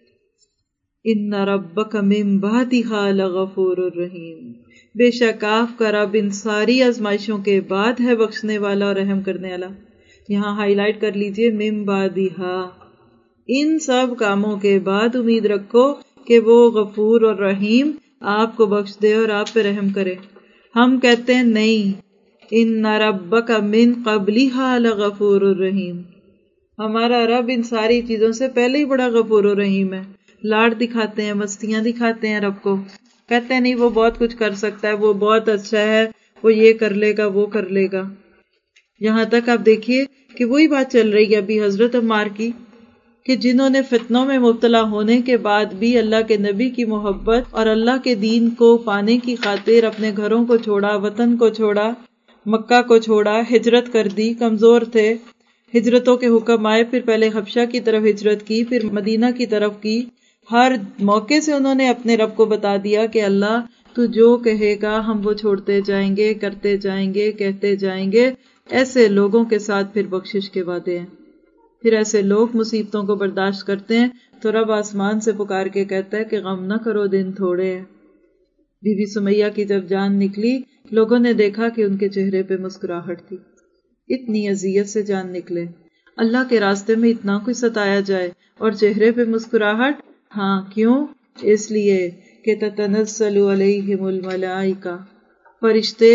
A: ان ربک من بعدها لغفور الرحیم، بے شک آپ کا رب ان ساری آزمائشوں کے بعد ہے بخشنے والا اور رحم کرنے والا. یہاں ہائی لائٹ کر لیجئے، من بعدها، ان سب کاموں کے بعد امید رکھو کہ وہ غفور اور رحیم آپ کو بخش دے اور آپ پہ رحم کرے. ہم کہتے ہیں نہیں، ان ربک من قبلها لغفور الرحیم، ہمارا رب ان ساری چیزوں سے پہلے ہی بڑا غفور و رحیم ہے. لاڈ دکھاتے ہیں، مستیاں دکھاتے ہیں رب کو، کہتے ہیں نہیں وہ بہت کچھ کر سکتا ہے، وہ بہت اچھا ہے، وہ یہ کر لے گا، وہ کر لے گا. یہاں تک آپ دیکھیے کہ وہی بات چل رہی ہے ابھی حضرت عمار کی، کہ جنہوں نے فتنوں میں مبتلا ہونے کے بعد بھی اللہ کے نبی کی محبت اور اللہ کے دین کو پانے کی خاطر اپنے گھروں کو چھوڑا، وطن کو چھوڑا، مکہ کو چھوڑا، ہجرت کر دی، کمزور تھے، ہجرتوں کے حکم آئے، پھر پہلے حبشہ کی طرف ہجرت کی، پھر مدینہ کی طرف کی. ہر موقع سے انہوں نے اپنے رب کو بتا دیا کہ اللہ تو جو کہے گا ہم وہ چھوڑتے جائیں گے، کرتے جائیں گے، کہتے جائیں گے. ایسے لوگوں کے ساتھ پھر بخشش کے وعدے ہیں. پھر ایسے لوگ مصیبتوں کو برداشت کرتے ہیں تو رب آسمان سے پکار کے کہتا ہے کہ غم نہ کرو، دن تھوڑے ہیں. بی بی سمیہ کی جب جان نکلی، لوگوں نے دیکھا کہ ان کے چہرے پہ مسکراہٹ تھی. اتنی اذیت سے جان نکلے، اللہ کے راستے میں اتنا کچھ ستایا جائے اور چہرے پہ مسکراہٹ. ہاں کیوں؟ اس لیے کہ تتنزل علیہم الملائکہ، فرشتے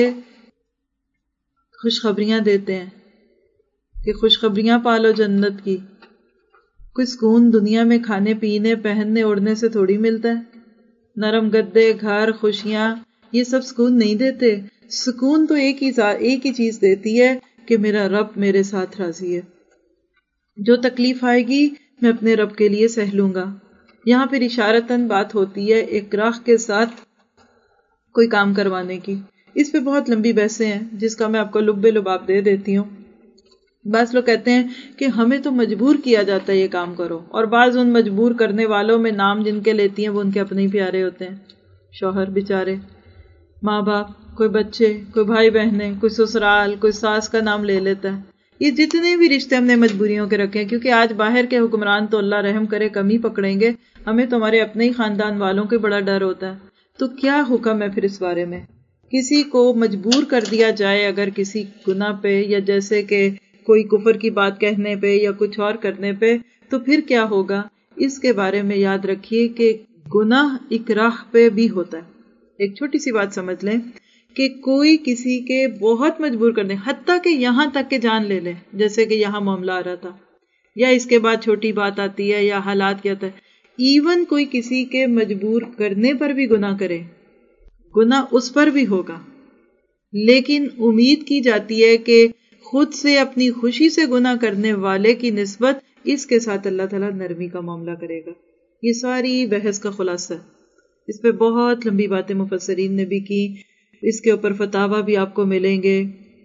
A: خوشخبریاں دیتے ہیں کہ خوشخبریاں پالو جنت کی. کوئی سکون دنیا میں کھانے پینے پہننے اوڑھنے سے تھوڑی ملتا ہے. نرم گدے، گھر، خوشیاں، یہ سب سکون نہیں دیتے. سکون تو ایک ہی چیز دیتی ہے کہ میرا رب میرے ساتھ راضی ہے. جو تکلیف آئے گی میں اپنے رب کے لیے سہ لوں گا. یہاں پھر اشارتاً بات ہوتی ہے اکراہ کے ساتھ کوئی کام کروانے کی. اس پہ بہت لمبی بحثیں ہیں جس کا میں آپ کو لب لباب دے دیتی ہوں. بعض لوگ کہتے ہیں کہ ہمیں تو مجبور کیا جاتا ہے یہ کام کرو، اور بعض ان مجبور کرنے والوں میں نام جن کے لیتی ہیں وہ ان کے اپنے ہی پیارے ہوتے ہیں. شوہر بیچارے، ماں باپ، کوئی بچے، کوئی بھائی بہنیں، کوئی سسرال، کوئی ساس کا نام لے لیتا ہے. یہ جتنے بھی رشتے ہم نے مجبوریوں کے رکھے ہیں، کیونکہ آج باہر کے حکمران تو اللہ رحم کرے کم ہی پکڑیں گے، ہمیں تو ہمارے اپنے ہی خاندان والوں کے بڑا ڈر ہوتا ہے. تو کیا حکم ہے پھر اس بارے میں؟ کسی کو مجبور کر دیا جائے اگر کسی گناہ پہ، یا جیسے کہ کوئی کفر کی بات کہنے پہ یا کچھ اور کرنے پہ، تو پھر کیا ہوگا؟ اس کے بارے میں یاد رکھیے کہ گناہ اکراہ پہ بھی ہوتا ہے. ایک چھوٹی سی بات سمجھ لیں کہ کوئی کسی کے بہت مجبور کر دے، حتیٰ کہ یہاں تک کہ جان لے لے، جیسے کہ یہاں معاملہ آ رہا تھا، یا اس کے بعد چھوٹی بات آتی ہے یا حالات کیا ہوتا ہے. ایون کوئی کسی کے مجبور کرنے پر بھی گناہ کرے، گناہ اس پر بھی ہوگا، لیکن امید کی جاتی ہے کہ خود سے اپنی خوشی سے گناہ کرنے والے کی نسبت اس کے ساتھ اللہ تعالیٰ نرمی کا معاملہ کرے گا. یہ ساری بحث کا خلاصہ ہے. اس پہ بہت لمبی باتیں مفسرین نے بھی کی، اس کے اوپر فتاوی بھی آپ کو ملیں گے.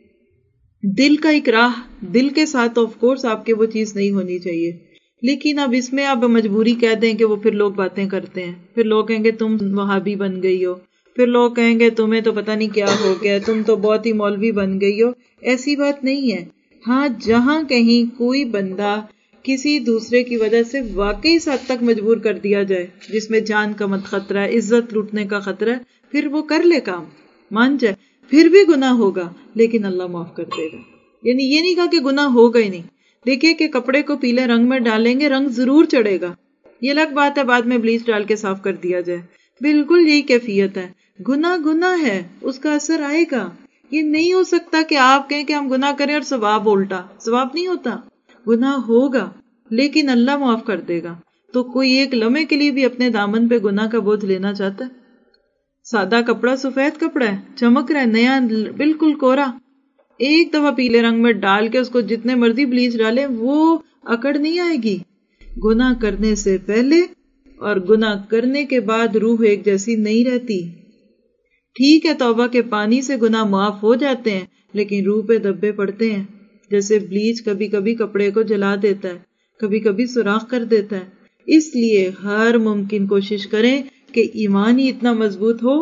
A: دل کا اکراہ، دل کے ساتھ آف کورس آپ کے وہ چیز نہیں ہونی چاہیے، لیکن اب اس میں آپ مجبوری کہہ دیں کہ وہ پھر لوگ باتیں کرتے ہیں. پھر لوگ کہیں گے تم وہابی بن گئی ہو، پھر لوگ کہیں گے تمہیں تو پتہ نہیں کیا ہو گیا، تم تو بہت ہی مولوی بن گئی ہو. ایسی بات نہیں ہے. ہاں جہاں کہیں کوئی بندہ کسی دوسرے کی وجہ سے واقعی اس حد تک مجبور کر دیا جائے جس میں جان کا مت خطرہ ہے، عزت لوٹنے کا خطرہ ہے، پھر وہ کر لے کام، مان جائے، پھر بھی گناہ ہوگا لیکن اللہ معاف کر دے گا. یعنی یہ نہیں کہا کہ گناہ ہوگا ہی نہیں. دیکھیے کہ کپڑے کو پیلے رنگ میں ڈالیں گے، رنگ ضرور چڑھے گا. یہ الگ بات ہے بعد میں بلیچ ڈال کے صاف کر دیا جائے. بالکل یہی کیفیت ہے. گناہ ہے، اس کا اثر آئے گا. یہ نہیں ہو سکتا کہ آپ کہیں کہ ہم گناہ کریں اور ثواب الٹا. ثواب نہیں ہوتا، گناہ ہوگا لیکن اللہ معاف کر دے گا. تو کوئی ایک لمحے کے لیے بھی اپنے دامن پہ گناہ کا بوجھ لینا چاہتا ہے؟ سادہ کپڑا، سفید کپڑا ہے، چمک رہا ہے، نیا، بالکل کوڑا، ایک دفعہ پیلے رنگ میں ڈال کے اس کو جتنے مرضی بلیچ ڈالے وہ اکڑ نہیں آئے گی. گناہ کرنے سے پہلے اور گناہ کرنے کے بعد روح ایک جیسی نہیں رہتی. ٹھیک ہے توبہ کے پانی سے گناہ معاف ہو جاتے ہیں لیکن روح پہ دبے پڑتے ہیں. جیسے بلیچ کبھی کبھی کپڑے کو جلا دیتا ہے، کبھی کبھی سوراخ کر دیتا ہے. اس لیے ہر ممکن کوشش کریں کہ ایمان ہی اتنا مضبوط ہو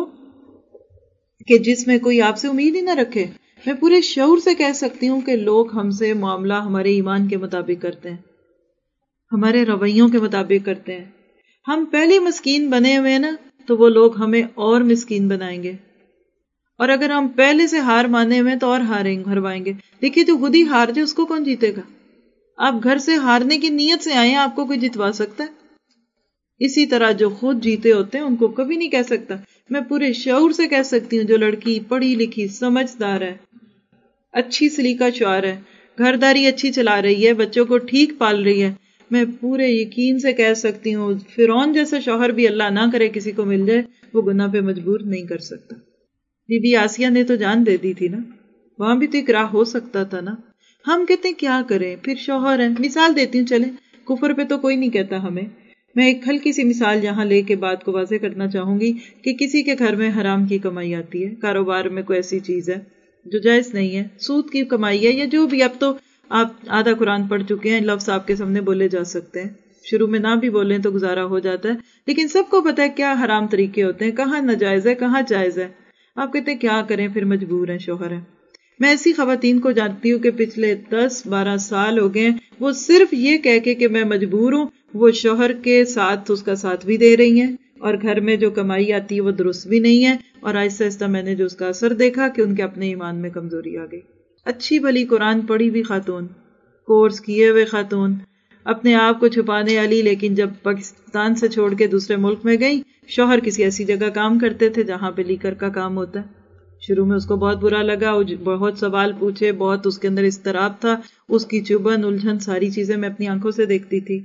A: کہ جس میں کوئی آپ سے امید ہی نہ رکھے. میں پورے شعور سے کہہ سکتی ہوں کہ لوگ ہم سے معاملہ ہمارے ایمان کے مطابق کرتے ہیں، ہمارے رویوں کے مطابق کرتے ہیں. ہم پہلے مسکین بنے ہوئے ہیں نا تو وہ لوگ ہمیں اور مسکین بنائیں گے، اور اگر ہم پہلے سے ہار مانے ہوئے تو اور ہروائیں گے. دیکھیے جو خود ہی ہار جائے اس کو کون جیتے گا؟ آپ گھر سے ہارنے کی نیت سے آئے ہیں، آپ کو کوئی جتوا سکتا ہے؟ اسی طرح جو خود جیتے ہوتے ہیں ان کو کبھی نہیں کہہ سکتا. میں پورے شعور سے کہہ سکتی ہوں جو لڑکی پڑھی لکھی سمجھدار ہے، اچھی سلیقہ شعار ہے، گھرداری اچھی چلا رہی ہے، بچوں کو ٹھیک پال رہی ہے، میں پورے یقین سے کہہ سکتی ہوں فرعون جیسا شوہر بھی اللہ نہ کرے کسی کو مل جائے، وہ گناہ پہ مجبور نہیں کر سکتا. بی بی آسیہ نے تو جان دے دی تھی نا، وہاں بھی تو اکراہ ہو سکتا تھا نا. ہم کہتے ہیں کیا کریں، پھر شوہر ہے. مثال دیتی ہوں، چلیں کفر پہ تو کوئی نہیں کہتا ہمیں. میں ایک ہلکی سی مثال یہاں لے کے بات کو واضح کرنا چاہوں گی کہ کسی کے گھر میں حرام کی کمائی آتی ہے، کاروبار میں کوئی ایسی چیز ہے جو جائز نہیں ہے، سود کی کمائی ہے، یا جو بھی. اب تو آپ آدھا قرآن پڑھ چکے ہیں، لفظ آپ کے سامنے بولے جا سکتے ہیں، شروع میں نہ بھی بولیں تو گزارا ہو جاتا ہے، لیکن سب کو پتا ہے کیا حرام طریقے ہوتے ہیں، کہاں ناجائز ہے کہاں جائز ہے. آپ کہتے ہیں کیا کریں، پھر مجبور ہیں، شوہر ہیں. میں ایسی خواتین کو جانتی ہوں کہ پچھلے 10-12 سال ہو گئے ہیں، وہ صرف یہ کہہ کے کہ میں مجبور ہوں، وہ شوہر کے ساتھ اس کا ساتھ بھی دے رہی ہیں، اور گھر میں جو کمائی آتی ہے وہ درست بھی نہیں ہے، اور آہستہ آہستہ میں نے جو اس کا اثر دیکھا کہ ان کے اپنے ایمان میں کمزوری آ گئی. اچھی بھلی قرآن پڑھی بھی خاتون، کورس کیے ہوئے خاتون، اپنے آپ کو چھپانے والی، لیکن جب پاکستان سے چھوڑ کے دوسرے ملک میں گئی، شوہر کسی ایسی جگہ کام کرتے تھے جہاں پہ لیکر کا کام ہوتا ہے. شروع میں اس کو بہت برا لگا، بہت سوال پوچھے، بہت اس کے اندر اضطراب تھا، اس کی چبھن الجھن ساری چیزیں میں اپنی آنکھوں سے دیکھتی تھی.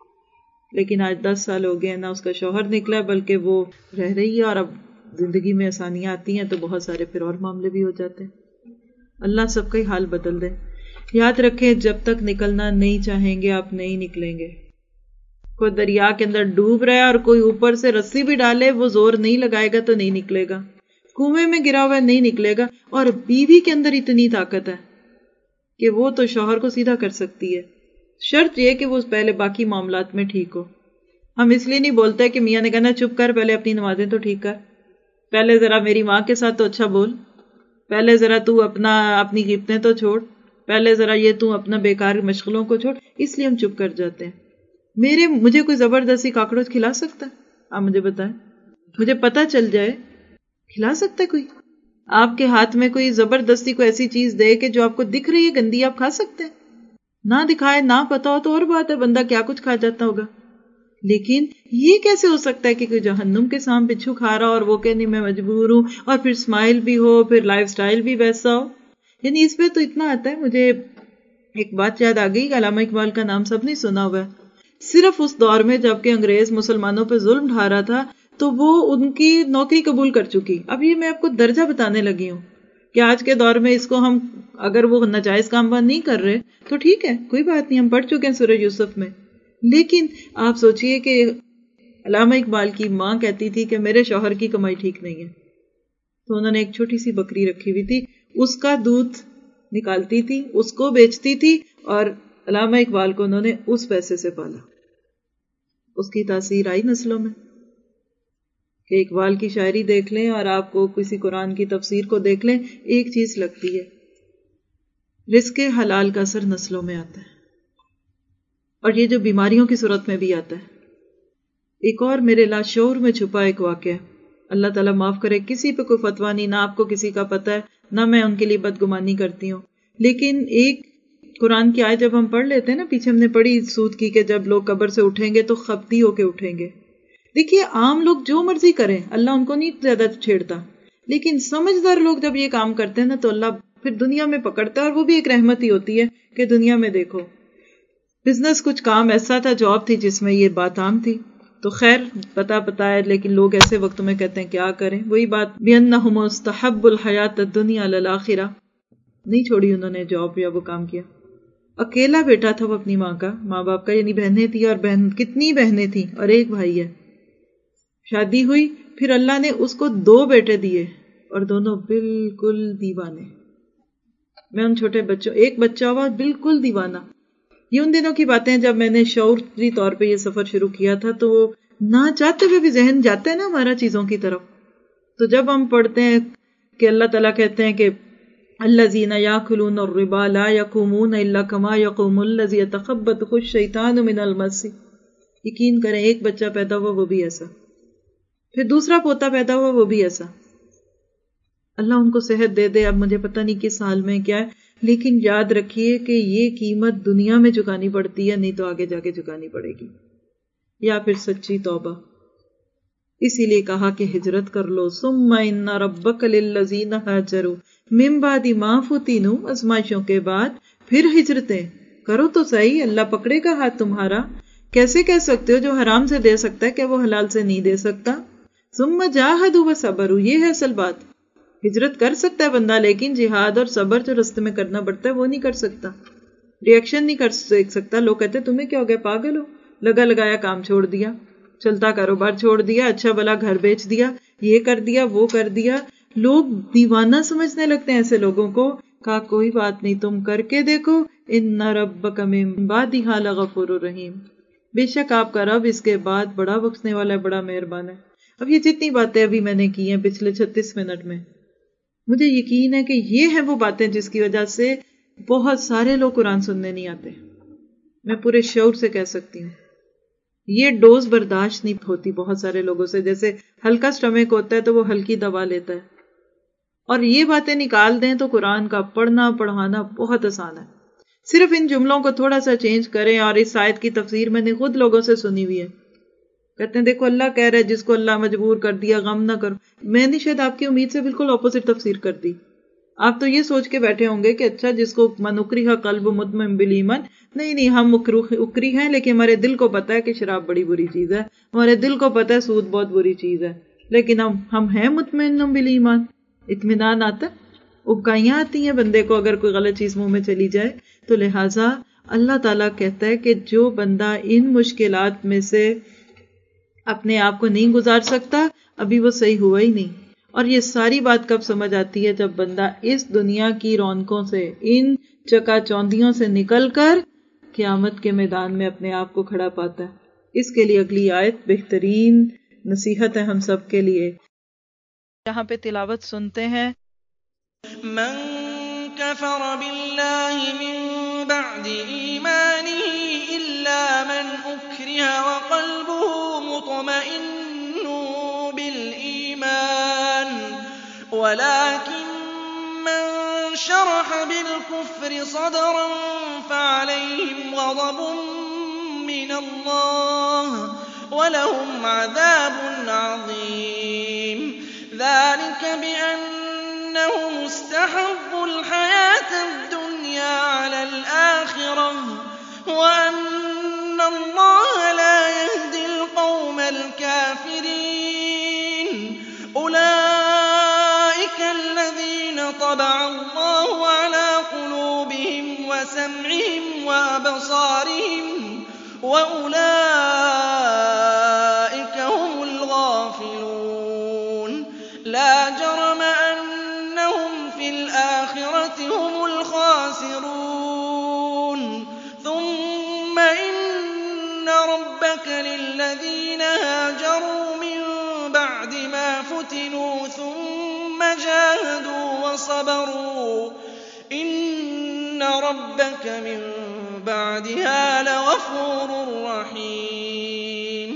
A: لیکن آج 10 سال ہو گئے، نہ اس کا شوہر نکلا بلکہ وہ رہ رہی ہے، اور اب زندگی میں آسانیاں آتی ہیں تو بہت سارے پھر اور معاملے بھی ہو جاتے ہیں. اللہ سب کا ہی حال بدل دے. یاد رکھیں جب تک نکلنا نہیں چاہیں گے آپ نہیں نکلیں گے. کوئی دریا کے اندر ڈوب رہا ہے اور کوئی اوپر سے رسی بھی ڈالے، وہ زور نہیں لگائے گا تو نہیں نکلے گا. کنویں میں گرا ہوا نہیں نکلے گا. اور بیوی کے اندر اتنی طاقت ہے کہ وہ تو شوہر کو سیدھا کر سکتی ہے، شرط یہ کہ وہ پہلے باقی معاملات میں ٹھیک ہو. ہم اس لیے نہیں بولتے کہ میاں نے کہنا چپ کر، پہلے اپنی نمازیں تو ٹھیک کر، پہلے ذرا میری ماں کے ساتھ تو اچھا بول، پہلے ذرا تو اپنی غیبتیں تو چھوڑ، پہلے ذرا یہ تو اپنا بیکار مشغلوں کو چھوڑ. اس لیے ہم چپ کر جاتے ہیں. مجھے کوئی زبردستی کاکروچ کھلا سکتا ہے؟ آپ مجھے بتائیں، مجھے پتا چل جائے، کھلا سکتا ہے کوئی؟ آپ کے ہاتھ میں کوئی زبردستی کوئی ایسی چیز دے کہ جو آپ کو دکھ رہی ہے گندی، آپ کھا سکتے ہیں؟ نہ دکھائے، نہ پتا ہو تو اور بات ہے، بندہ کیا کچھ کھا جاتا ہوگا. لیکن یہ کیسے ہو سکتا ہے کہ کوئی جہنم کے سام بچھو کھا رہا اور وہ کہ نہیں میں مجبور ہوں، اور پھر اسمائل بھی ہو، پھر لائف سٹائل بھی ویسا ہو. یعنی اس پہ تو اتنا آتا ہے. مجھے ایک بات یاد آ گئی، علامہ اقبال کا نام سب نے سنا ہوا ہے. صرف اس دور میں جب کہ انگریز مسلمانوں پہ ظلم ڈھا رہا تھا تو وہ ان کی نوکری قبول کر چکی. اب یہ میں آپ کو درجہ بتانے لگی ہوں کہ آج کے دور میں اس کو ہم اگر وہ ناجائز کام بند نہیں کر رہے تو ٹھیک ہے، کوئی بات نہیں، ہم پڑھ چکے ہیں سورہ یوسف میں. لیکن آپ سوچئے کہ علامہ اقبال کی ماں کہتی تھی کہ میرے شوہر کی کمائی ٹھیک نہیں ہے، تو انہوں نے ایک چھوٹی سی بکری رکھی ہوئی تھی، اس کا دودھ نکالتی تھی، اس کو بیچتی تھی، اور علامہ اقبال کو انہوں نے اس پیسے سے پالا. اس کی تاثیر آئی نسلوں میں. کہ اقبال کی شاعری دیکھ لیں اور آپ کو کسی قرآن کی تفسیر کو دیکھ لیں، ایک چیز لگتی ہے، رزق حلال کا اثر نسلوں میں آتا ہے، اور یہ جو بیماریوں کی صورت میں بھی آتا ہے. ایک اور میرے لاشعور میں چھپا ایک واقعہ، اللہ تعالیٰ معاف کرے، کسی پہ کوئی فتویٰ نہیں، نہ آپ کو کسی کا پتہ ہے، نہ میں ان کے لیے بدگمانی کرتی ہوں. لیکن ایک قرآن کی آیت جب ہم پڑھ لیتے ہیں نا، پیچھے ہم نے پڑھی سود کی کہ جب لوگ قبر سے اٹھیں گے تو خپتی ہو کے اٹھیں گے. دیکھیے عام لوگ جو مرضی کریں، اللہ ان کو نہیں زیادہ چھیڑتا، لیکن سمجھدار لوگ جب یہ کام کرتے ہیں نا تو اللہ پھر دنیا میں پکڑتا ہے، اور وہ بھی ایک رحمت ہی ہوتی ہے کہ دنیا میں دیکھو. بزنس کچھ کام ایسا تھا، جاب تھی جس میں یہ بات عام تھی. تو خیر پتا ہے، لیکن لوگ ایسے وقت میں کہتے ہیں کیا کریں. وہی بات بِأَنَّهُمْ اسْتَحَبُّوا الْحَيَاةَ الدُّنْيَا عَلَى الْآخِرَةِ، نہیں چھوڑی انہوں نے جاب یا وہ کام کیا. اکیلا بیٹا تھا وہ اپنی ماں کا، ماں باپ کا، یعنی بہنیں تھی، اور کتنی بہنیں تھیں اور ایک بھائی ہے. شادی ہوئی، پھر اللہ نے اس کو 2 بیٹے دیے، اور دونوں بالکل دیوانے. میں ان چھوٹے بچوں، ایک بچہ ہوا بالکل دیوانہ. یہ ان دنوں کی باتیں جب میں نے شعوری طور پہ یہ سفر شروع کیا تھا، تو نہ چاہتے ہوئے بھی ذہن جاتا ہے نا ہمارا چیزوں کی طرف. تو جب ہم پڑھتے ہیں کہ اللہ تعالیٰ کہتے ہیں کہ الذین یاکلون الربا لا یقومون الا کما یقوم الذی یتخبطہ الشیطان من المس، یقین کریں ایک بچہ پیدا ہوا وہ بھی ایسا، پھر دوسرا پوتا پیدا ہوا وہ بھی ایسا. اللہ ان کو صحت دے دے. اب مجھے پتہ نہیں کس حال میں کیا ہے، لیکن یاد رکھیے کہ یہ قیمت دنیا میں چکانی پڑتی ہے، نہیں تو آگے جا کے چکانی پڑے گی، یا پھر سچی توبہ. اسی لیے کہا کہ ہجرت کر لو. ثم ان ربک للذین ہاجروا من بعد ما فتنوا، آزمائشوں کے بعد پھر ہجرتیں کرو تو صحیح، اللہ پکڑے گا ہاتھ تمہارا. کیسے کہہ سکتے ہو جو حرام سے دے سکتا ہے کہ وہ حلال سے نہیں دے سکتا؟ ثم جاہدوا وصبروا، یہ ہے اصل بات. ہجرت کر سکتا ہے بندہ، لیکن جہاد اور صبر جو رستے میں کرنا پڑتا ہے وہ نہیں کر سکتا. ریئیکشن نہیں کر سکتا. لوگ کہتے تمہیں کیا ہو گیا، پاگل ہو، لگا لگایا کام چھوڑ دیا، چلتا کاروبار چھوڑ دیا، اچھا بلا گھر بیچ دیا، یہ کر دیا وہ کر دیا. لوگ دیوانہ سمجھنے لگتے ہیں ایسے لوگوں کو. کہا کوئی بات نہیں، تم کر کے دیکھو، ان ربک من بعدہا لغفور رحیم، بے شک آپ کا رب اس کے بعد بڑا بخشنے والا ہے، بڑا مہربان ہے۔ اب یہ جتنی باتیں ابھی میں نے کی ہیں پچھلے 36 منٹ میں، مجھے یقین ہے کہ یہ ہیں وہ باتیں جس کی وجہ سے بہت سارے لوگ قرآن سننے نہیں آتے۔ میں پورے شعور سے کہہ سکتی ہوں یہ ڈوز برداشت نہیں ہوتی بہت سارے لوگوں سے، جیسے ہلکا سٹمک ہوتا ہے تو وہ ہلکی دوا لیتا ہے، اور یہ باتیں نکال دیں تو قرآن کا پڑھنا پڑھانا بہت آسان ہے۔ صرف ان جملوں کو تھوڑا سا چینج کریں، اور اس آیت کی تفسیر میں نے خود لوگوں سے سنی ہوئی ہے، کہتے ہیں دیکھو اللہ کہہ رہا ہے جس کو اللہ مجبور کر دیا غم نہ کرو۔ میں نے شاید آپ کی امید سے بالکل اپوزٹ تفسیر کر دی۔ آپ تو یہ سوچ کے بیٹھے ہوں گے کہ اچھا جس کو من اکرہ قلب مطمئن بالایمان، نہیں ہم اکری ہیں لیکن ہمارے دل کو پتا ہے کہ شراب بڑی بری چیز ہے، ہمارے دل کو پتا ہے سود بہت بری چیز ہے، لیکن ہم ہیں مطمئن بالایمان، اطمینان آتا ہے، اکائیاں آتی ہیں بندے کو اگر کوئی غلط چیز منہ میں چلی جائے۔ تو لہٰذا اللہ تعالیٰ کہتا ہے کہ جو بندہ ان مشکلات میں سے اپنے آپ کو نہیں گزار سکتا ابھی وہ صحیح ہوا ہی نہیں۔ اور یہ ساری بات کب سمجھ آتی ہے؟ جب بندہ اس دنیا کی رونقوں سے، ان چکا چوندیوں سے نکل کر قیامت کے میدان میں اپنے آپ کو کھڑا پاتا ہے۔ اس کے لیے اگلی آیت بہترین نصیحت ہے ہم سب کے لیے۔ یہاں پہ تلاوت سنتے ہیں۔
B: من كفر بالله من بعد إيمانه إلا من أكره وقلبه مطمئن بالإيمان ولكن من شرح بالكفر صدرا فعليهم غضب من الله ولهم عذاب عظيم ذلك بأنه مستحب الحياة الدنيا على الآخرة وأن الله لا يهدي القوم الكافرين أولئك الذين طبع الله على قلوبهم وسمعهم وأبصارهم وأولئك هم الغافلون لا جرم أنهم في الآخرة هم الخاسرون ثم إن ربك للذين هاجروا من بعد ما فتنوا ثم جاهدوا وصبروا إن ربك من بعدها لغفور رحيم